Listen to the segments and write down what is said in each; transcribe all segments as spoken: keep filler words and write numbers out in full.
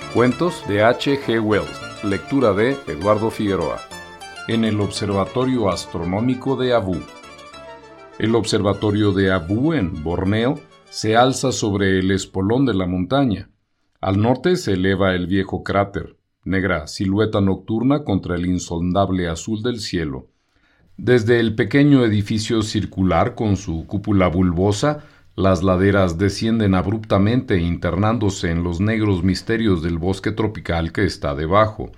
Cuentos de H G Wells. Lectura de Eduardo Figueroa. En el Observatorio Astronómico de Abu. El Observatorio de Abu, en Borneo, se alza sobre el espolón de la montaña. Al norte se eleva el viejo cráter, negra silueta nocturna contra el insondable azul del cielo. Desde el pequeño edificio circular con su cúpula bulbosa, las laderas descienden abruptamente internándose en los negros misterios del bosque tropical que está debajo.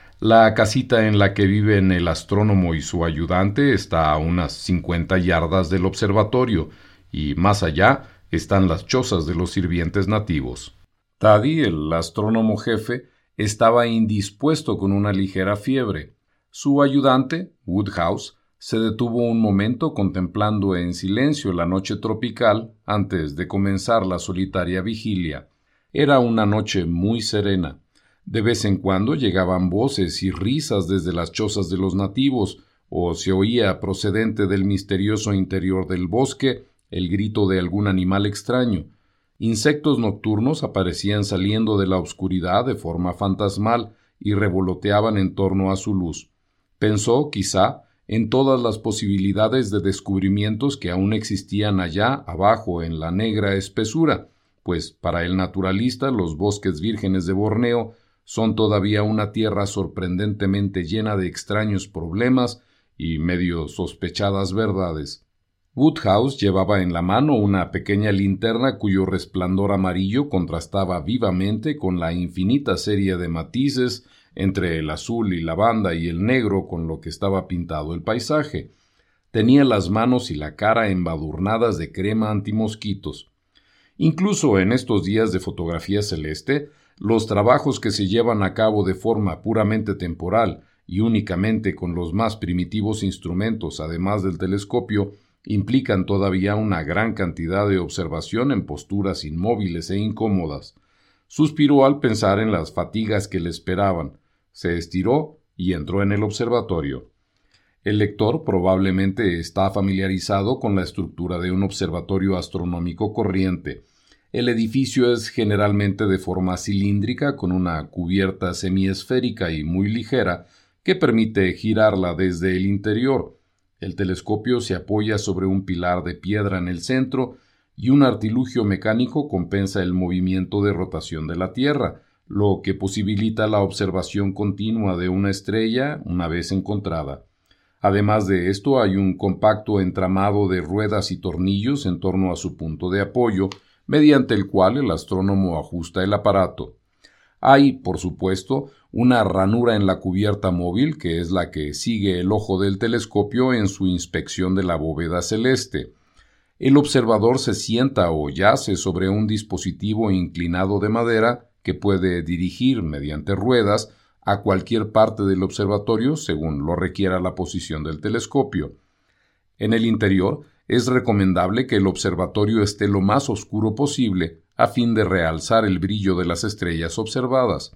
La casita en la que viven el astrónomo y su ayudante está a unas cincuenta yardas del observatorio, y más allá están las chozas de los sirvientes nativos. Taddy, el astrónomo jefe, estaba indispuesto con una ligera fiebre. Su ayudante, Woodhouse, se detuvo un momento contemplando en silencio la noche tropical antes de comenzar la solitaria vigilia. Era una noche muy serena. De vez en cuando llegaban voces y risas desde las chozas de los nativos, o se oía procedente del misterioso interior del bosque el grito de algún animal extraño. Insectos nocturnos aparecían saliendo de la oscuridad de forma fantasmal y revoloteaban en torno a su luz. Pensó, quizá, en todas las posibilidades de descubrimientos que aún existían allá abajo en la negra espesura, pues para el naturalista los bosques vírgenes de Borneo son todavía una tierra sorprendentemente llena de extraños problemas y medio sospechadas verdades. Woodhouse llevaba en la mano una pequeña linterna cuyo resplandor amarillo contrastaba vivamente con la infinita serie de matices entre el azul y lavanda y el negro con lo que estaba pintado el paisaje. Tenía las manos y la cara embadurnadas de crema antimosquitos. Incluso en estos días de fotografía celeste, los trabajos que se llevan a cabo de forma puramente temporal y únicamente con los más primitivos instrumentos, además del telescopio, implican todavía una gran cantidad de observación en posturas inmóviles e incómodas. Suspiró al pensar en las fatigas que le esperaban. Se estiró y entró en el observatorio. El lector probablemente está familiarizado con la estructura de un observatorio astronómico corriente. El edificio es generalmente de forma cilíndrica con una cubierta semiesférica y muy ligera que permite girarla desde el interior. El telescopio se apoya sobre un pilar de piedra en el centro y un artilugio mecánico compensa el movimiento de rotación de la Tierra, lo que posibilita la observación continua de una estrella una vez encontrada. Además de esto, hay un compacto entramado de ruedas y tornillos en torno a su punto de apoyo, mediante el cual el astrónomo ajusta el aparato. Hay, por supuesto, una ranura en la cubierta móvil que es la que sigue el ojo del telescopio en su inspección de la bóveda celeste. El observador se sienta o yace sobre un dispositivo inclinado de madera que puede dirigir mediante ruedas a cualquier parte del observatorio según lo requiera la posición del telescopio. En el interior es recomendable que el observatorio esté lo más oscuro posible a fin de realzar el brillo de las estrellas observadas.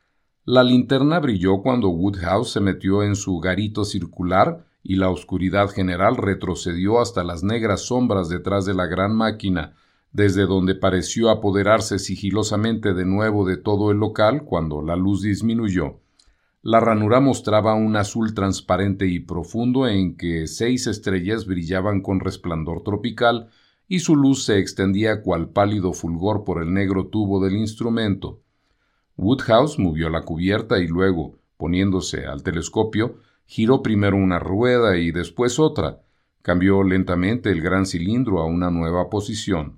La linterna brilló cuando Woodhouse se metió en su garito circular y la oscuridad general retrocedió hasta las negras sombras detrás de la gran máquina, desde donde pareció apoderarse sigilosamente de nuevo de todo el local cuando la luz disminuyó. La ranura mostraba un azul transparente y profundo en que seis estrellas brillaban con resplandor tropical y su luz se extendía cual pálido fulgor por el negro tubo del instrumento. Woodhouse movió la cubierta y luego, poniéndose al telescopio, giró primero una rueda y después otra. Cambió lentamente el gran cilindro a una nueva posición.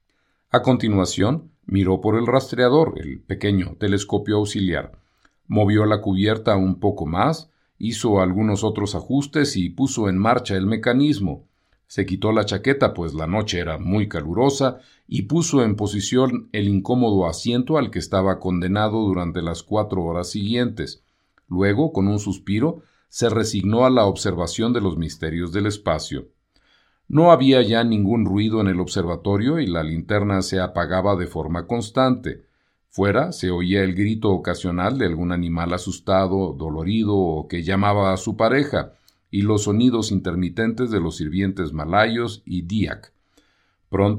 A continuación, miró por el rastreador, el pequeño telescopio auxiliar. Movió la cubierta un poco más, hizo algunos otros ajustes y puso en marcha el mecanismo. Se quitó la chaqueta, pues la noche era muy calurosa, y puso en posición el incómodo asiento al que estaba condenado durante las cuatro horas siguientes. Luego, con un suspiro, se resignó a la observación de los misterios del espacio. No había ya ningún ruido en el observatorio y la linterna se apagaba de forma constante. Fuera se oía el grito ocasional de algún animal asustado, dolorido o que llamaba a su pareja, y los sonidos intermitentes de los sirvientes malayos y Diak. Pronto,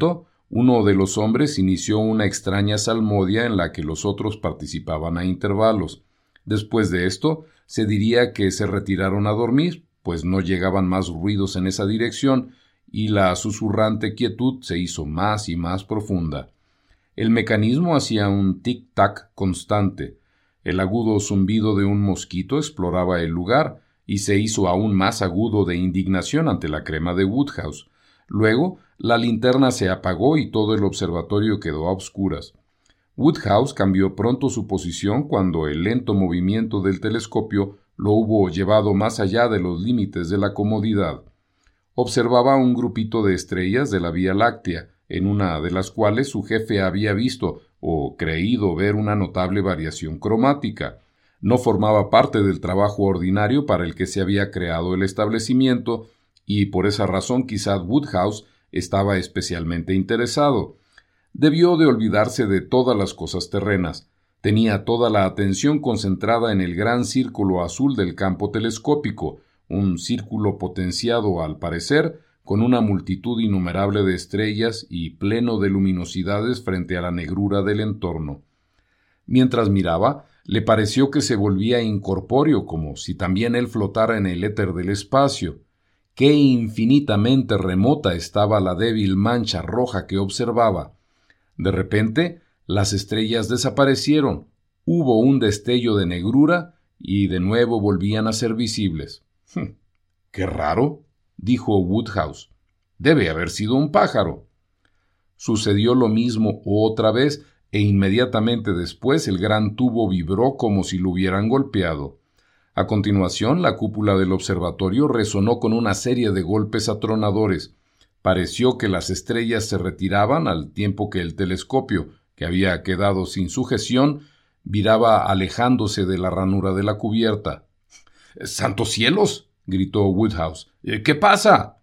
Uno de los hombres inició una extraña salmodia en la que los otros participaban a intervalos. Después de esto, se diría que se retiraron a dormir, pues no llegaban más ruidos en esa dirección, y la susurrante quietud se hizo más y más profunda. El mecanismo hacía un tic-tac constante. El agudo zumbido de un mosquito exploraba el lugar, y se hizo aún más agudo de indignación ante la crema de Woodhouse. Luego, la linterna se apagó y todo el observatorio quedó a obscuras. Woodhouse cambió pronto su posición cuando el lento movimiento del telescopio lo hubo llevado más allá de los límites de la comodidad. Observaba un grupito de estrellas de la Vía Láctea, en una de las cuales su jefe había visto o creído ver una notable variación cromática. No formaba parte del trabajo ordinario para el que se había creado el establecimiento, y por esa razón quizá Woodhouse estaba especialmente interesado. Debió de olvidarse de todas las cosas terrenas. Tenía toda la atención concentrada en el gran círculo azul del campo telescópico, un círculo potenciado, al parecer, con una multitud innumerable de estrellas y pleno de luminosidades frente a la negrura del entorno. Mientras miraba, le pareció que se volvía incorpóreo, como si también él flotara en el éter del espacio. Qué infinitamente remota estaba la débil mancha roja que observaba. De repente, las estrellas desaparecieron, hubo un destello de negrura y de nuevo volvían a ser visibles. «¡Qué raro!», dijo Woodhouse. «Debe haber sido un pájaro». Sucedió lo mismo otra vez, e inmediatamente después el gran tubo vibró como si lo hubieran golpeado. A continuación, la cúpula del observatorio resonó con una serie de golpes atronadores. Pareció que las estrellas se retiraban al tiempo que el telescopio, que había quedado sin sujeción, viraba alejándose de la ranura de la cubierta. «¡Santos cielos!», gritó Woodhouse. «¿Qué pasa?».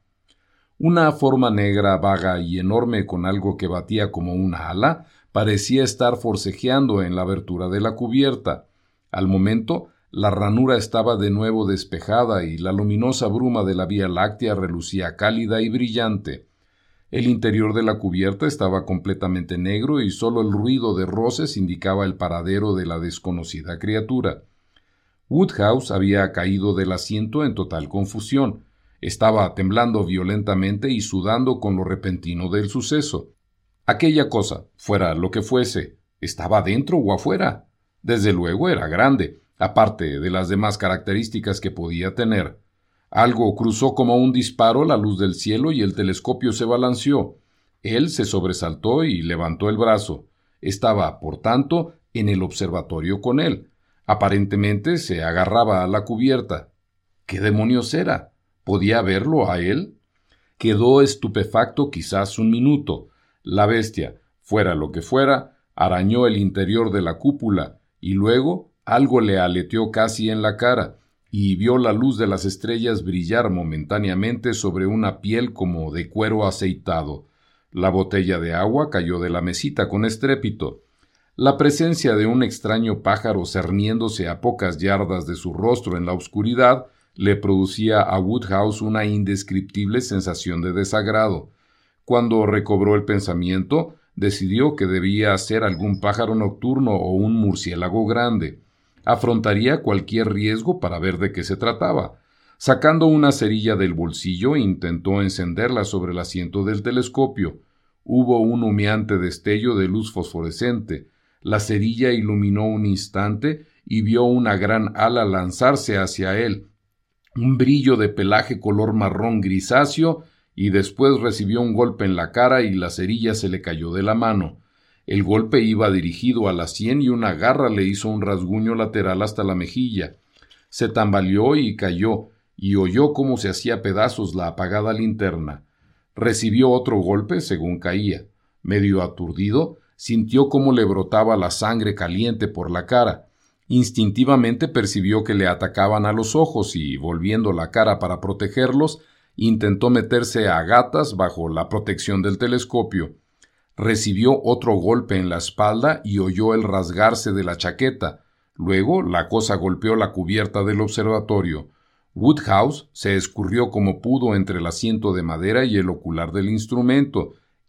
Una forma negra, vaga y enorme con algo que batía como una ala parecía estar forcejeando en la abertura de la cubierta. Al momento, la ranura estaba de nuevo despejada y la luminosa bruma de la Vía Láctea relucía cálida y brillante. El interior de la cubierta estaba completamente negro y solo el ruido de roces indicaba el paradero de la desconocida criatura. Woodhouse había caído del asiento en total confusión. Estaba temblando violentamente y sudando con lo repentino del suceso. Aquella cosa, fuera lo que fuese, ¿estaba dentro o afuera? Desde luego era grande, aparte de las demás características que podía tener. Algo cruzó como un disparo la luz del cielo y el telescopio se balanceó. Él se sobresaltó y levantó el brazo. Estaba, por tanto, en el observatorio con él. Aparentemente se agarraba a la cubierta. ¿Qué demonios era? ¿Podía verlo a él? Quedó estupefacto quizás un minuto. La bestia, fuera lo que fuera, arañó el interior de la cúpula, y luego algo le aleteó casi en la cara, y vio la luz de las estrellas brillar momentáneamente sobre una piel como de cuero aceitado. La botella de agua cayó de la mesita con estrépito. La presencia de un extraño pájaro cerniéndose a pocas yardas de su rostro en la oscuridad le producía a Woodhouse una indescriptible sensación de desagrado. Cuando recobró el pensamiento, decidió que debía ser algún pájaro nocturno o un murciélago grande. Afrontaría cualquier riesgo para ver de qué se trataba. Sacando una cerilla del bolsillo, intentó encenderla sobre el asiento del telescopio. Hubo un humeante destello de luz fosforescente. La cerilla iluminó un instante y vio una gran ala lanzarse hacia él, un brillo de pelaje color marrón grisáceo, y después recibió un golpe en la cara y la cerilla se le cayó de la mano. El golpe iba dirigido a la sien y una garra le hizo un rasguño lateral hasta la mejilla. Se tambaleó y cayó, y oyó cómo se hacía pedazos la apagada linterna. Recibió otro golpe según caía. Medio aturdido, sintió cómo le brotaba la sangre caliente por la cara. Instintivamente percibió que le atacaban a los ojos y, volviendo la cara para protegerlos, intentó meterse a gatas bajo la protección del telescopio. Recibió otro golpe en la espalda y oyó el rasgarse de la chaqueta. Luego la cosa golpeó la cubierta del observatorio. Woodhouse se escurrió como pudo entre el asiento de madera y el ocular del instrumento,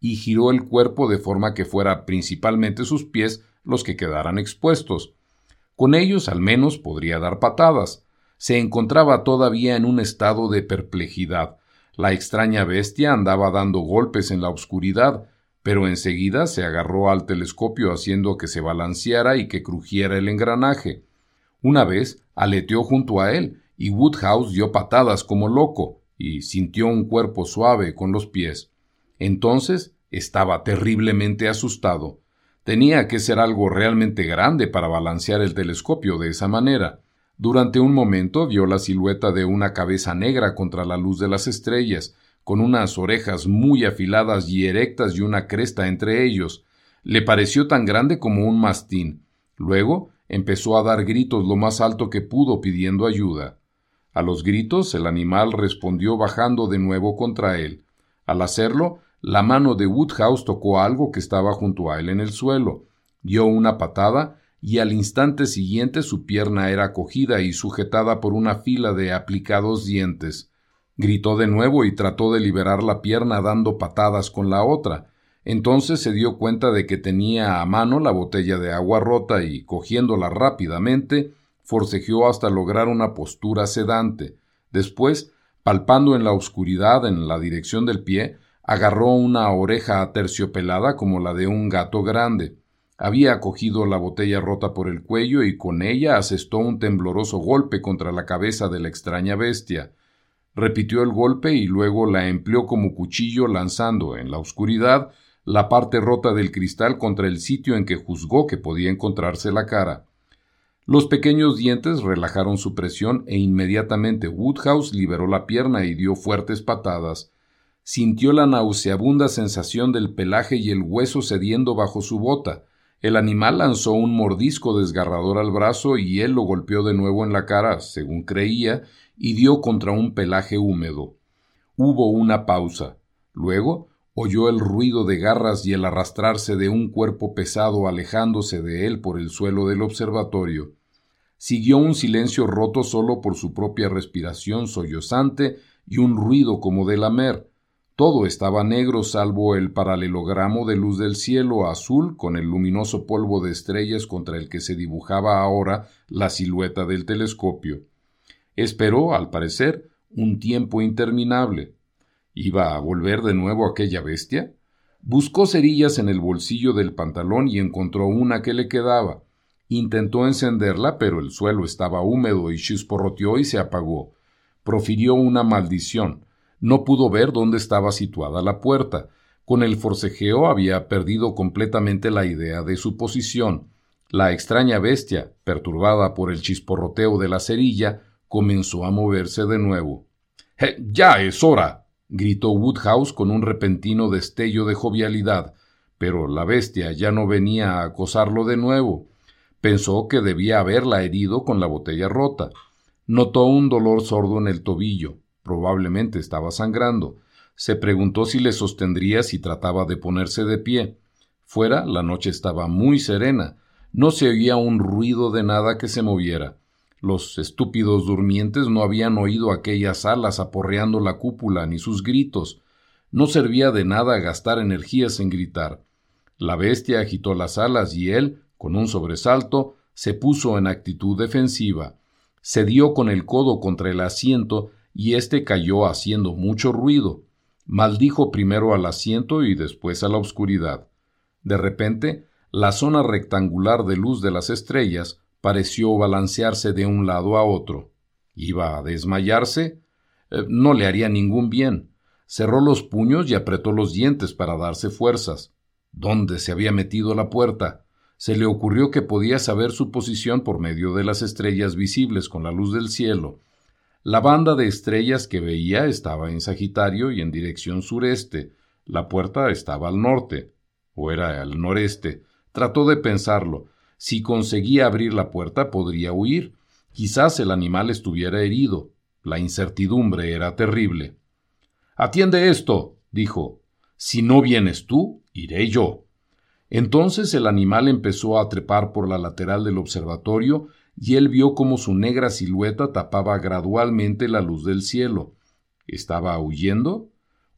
y giró el cuerpo de forma que fuera principalmente sus pies los que quedaran expuestos. Con ellos al menos podría dar patadas. Se encontraba todavía en un estado de perplejidad. La extraña bestia andaba dando golpes en la oscuridad, pero enseguida se agarró al telescopio haciendo que se balanceara y que crujiera el engranaje. Una vez aleteó junto a él, y Woodhouse dio patadas como loco, y sintió un cuerpo suave con los pies. Entonces estaba terriblemente asustado. Tenía que ser algo realmente grande para balancear el telescopio de esa manera. Durante un momento vio la silueta de una cabeza negra contra la luz de las estrellas, con unas orejas muy afiladas y erectas y una cresta entre ellos. Le pareció tan grande como un mastín. Luego empezó a dar gritos lo más alto que pudo pidiendo ayuda. A los gritos el animal respondió bajando de nuevo contra él. Al hacerlo, la mano de Woodhouse tocó algo que estaba junto a él en el suelo. Dio una patada y al instante siguiente su pierna era cogida y sujetada por una fila de aplicados dientes. Gritó de nuevo y trató de liberar la pierna dando patadas con la otra. Entonces se dio cuenta de que tenía a mano la botella de agua rota y, cogiéndola rápidamente, forcejeó hasta lograr una postura sedante. Después, palpando en la oscuridad en la dirección del pie, agarró una oreja aterciopelada como la de un gato grande. Había cogido la botella rota por el cuello y con ella asestó un tembloroso golpe contra la cabeza de la extraña bestia. Repitió el golpe y luego la empleó como cuchillo lanzando, en la oscuridad, la parte rota del cristal contra el sitio en que juzgó que podía encontrarse la cara. Los pequeños dientes relajaron su presión e inmediatamente Woodhouse liberó la pierna y dio fuertes patadas. Sintió la nauseabunda sensación del pelaje y el hueso cediendo bajo su bota. El animal lanzó un mordisco desgarrador al brazo y él lo golpeó de nuevo en la cara, según creía, y dio contra un pelaje húmedo. Hubo una pausa. Luego oyó el ruido de garras y el arrastrarse de un cuerpo pesado alejándose de él por el suelo del observatorio. Siguió un silencio roto solo por su propia respiración sollozante y un ruido como de lamer. Todo estaba negro salvo el paralelogramo de luz del cielo azul con el luminoso polvo de estrellas contra el que se dibujaba ahora la silueta del telescopio. Esperó, al parecer, un tiempo interminable. ¿Iba a volver de nuevo aquella bestia? Buscó cerillas en el bolsillo del pantalón y encontró una que le quedaba. Intentó encenderla, pero el suelo estaba húmedo y chisporroteó y se apagó. Profirió una maldición. No pudo ver dónde estaba situada la puerta. Con el forcejeo había perdido completamente la idea de su posición. La extraña bestia, perturbada por el chisporroteo de la cerilla, comenzó a moverse de nuevo. «¡Eh, ya es hora!» gritó Woodhouse con un repentino destello de jovialidad, pero la bestia ya no venía a acosarlo de nuevo. Pensó que debía haberla herido con la botella rota. Notó un dolor sordo en el tobillo. Probablemente estaba sangrando. Se preguntó si le sostendría si trataba de ponerse de pie. Fuera, la noche estaba muy serena. No se oía un ruido de nada que se moviera. Los estúpidos durmientes no habían oído aquellas alas aporreando la cúpula ni sus gritos. No servía de nada gastar energías en gritar. La bestia agitó las alas y él, con un sobresalto, se puso en actitud defensiva. Se dio con el codo contra el asiento y éste cayó haciendo mucho ruido. Maldijo primero al asiento y después a la oscuridad. De repente, la zona rectangular de luz de las estrellas pareció balancearse de un lado a otro. ¿Iba a desmayarse? Eh, no le haría ningún bien. Cerró los puños y apretó los dientes para darse fuerzas. ¿Dónde se había metido la puerta? Se le ocurrió que podía saber su posición por medio de las estrellas visibles con la luz del cielo. La banda de estrellas que veía estaba en Sagitario y en dirección sureste. La puerta estaba al norte. ¿O era al noreste? Trató de pensarlo. Si conseguía abrir la puerta, podría huir. Quizás el animal estuviera herido. La incertidumbre era terrible. «Atiende esto», dijo. «Si no vienes tú, iré yo». Entonces el animal empezó a trepar por la lateral del observatorio y él vio cómo su negra silueta tapaba gradualmente la luz del cielo. ¿Estaba huyendo?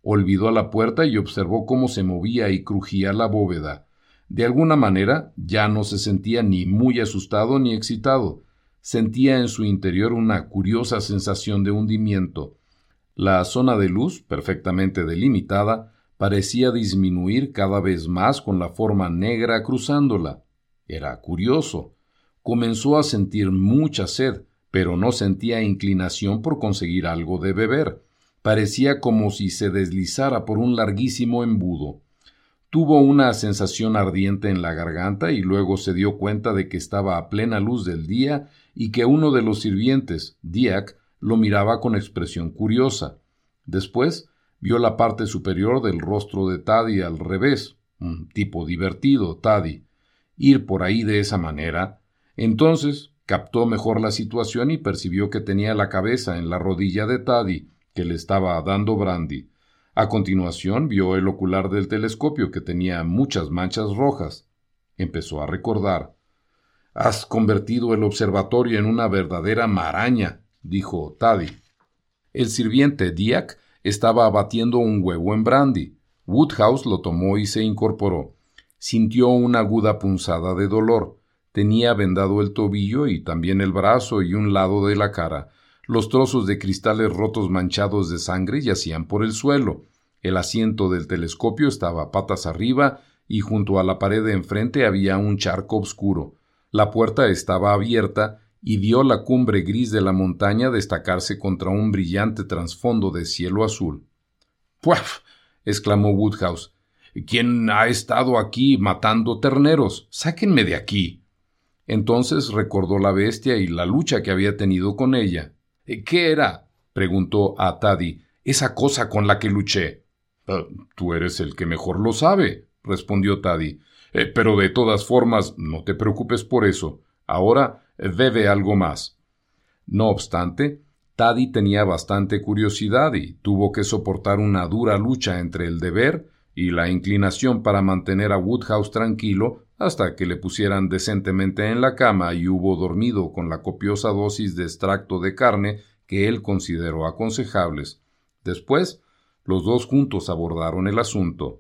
Olvidó la puerta y observó cómo se movía y crujía la bóveda. De alguna manera ya no se sentía ni muy asustado ni excitado. Sentía en su interior una curiosa sensación de hundimiento. La zona de luz, perfectamente delimitada, parecía disminuir cada vez más con la forma negra cruzándola. Era curioso. Comenzó a sentir mucha sed, pero no sentía inclinación por conseguir algo de beber. Parecía como si se deslizara por un larguísimo embudo. Tuvo una sensación ardiente en la garganta y luego se dio cuenta de que estaba a plena luz del día y que uno de los sirvientes, Diak, lo miraba con expresión curiosa. Después vio la parte superior del rostro de Taddy al revés. Un tipo divertido, Taddy. Ir por ahí de esa manera. Entonces captó mejor la situación y percibió que tenía la cabeza en la rodilla de Taddy, que le estaba dando brandy. A continuación vio el ocular del telescopio, que tenía muchas manchas rojas. Empezó a recordar. «Has convertido el observatorio en una verdadera maraña», dijo Taddy. El sirviente Diak estaba batiendo un huevo en brandy. Woodhouse lo tomó y se incorporó. Sintió una aguda punzada de dolor. Tenía vendado el tobillo y también el brazo y un lado de la cara. Los trozos de cristales rotos manchados de sangre yacían por el suelo. El asiento del telescopio estaba patas arriba y junto a la pared de enfrente había un charco oscuro. La puerta estaba abierta y vio la cumbre gris de la montaña destacarse contra un brillante trasfondo de cielo azul. «¡Puaf!», exclamó Woodhouse. «¿Quién ha estado aquí matando terneros? ¡Sáquenme de aquí!». Entonces recordó la bestia y la lucha que había tenido con ella. «¿Qué era?», preguntó a Taddy, «esa cosa con la que luché». Uh, «Tú eres el que mejor lo sabe», respondió Taddy. Eh, «pero de todas formas, no te preocupes por eso. Ahora eh, bebe algo más». No obstante, Taddy tenía bastante curiosidad y tuvo que soportar una dura lucha entre el deber y la inclinación para mantener a Woodhouse tranquilo hasta que le pusieran decentemente en la cama y hubo dormido con la copiosa dosis de extracto de carne que él consideró aconsejables. Después, los dos juntos abordaron el asunto.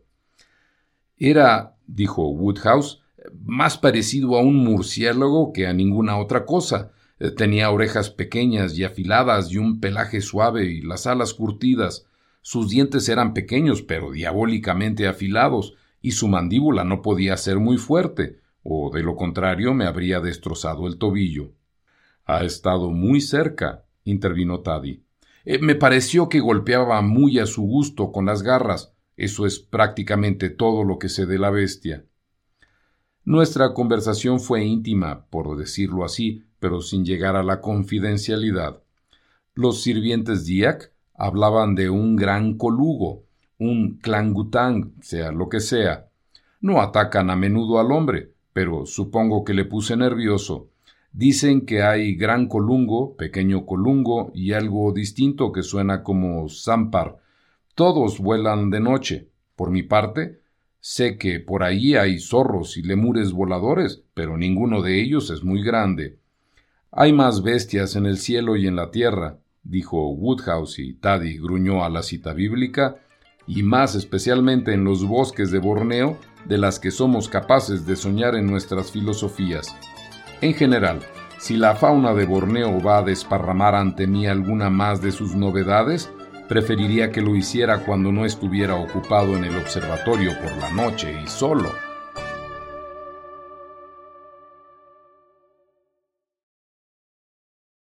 «Era», dijo Woodhouse, «más parecido a un murciélago que a ninguna otra cosa. Tenía orejas pequeñas y afiladas y un pelaje suave y las alas curtidas. Sus dientes eran pequeños pero diabólicamente afilados, y su mandíbula no podía ser muy fuerte, o de lo contrario me habría destrozado el tobillo». «Ha estado muy cerca», intervino Taddy. Eh, «me pareció que golpeaba muy a su gusto con las garras. Eso es prácticamente todo lo que sé de la bestia». Nuestra conversación fue íntima, por decirlo así, pero sin llegar a la confidencialidad. Los sirvientes Diak hablaban de un gran colugo, un clangutang, sea lo que sea. No atacan a menudo al hombre, pero supongo que le puse nervioso. Dicen que hay gran colungo, pequeño colungo y algo distinto que suena como zampar. Todos vuelan de noche. Por mi parte, sé que por allí hay zorros y lemures voladores, pero ninguno de ellos es muy grande. «Hay más bestias en el cielo y en la tierra», dijo Woodhouse, y Taddy gruñó a la cita bíblica, «y más especialmente en los bosques de Borneo, de las que somos capaces de soñar en nuestras filosofías. En general, si la fauna de Borneo va a desparramar ante mí alguna más de sus novedades, preferiría que lo hiciera cuando no estuviera ocupado en el observatorio por la noche y solo».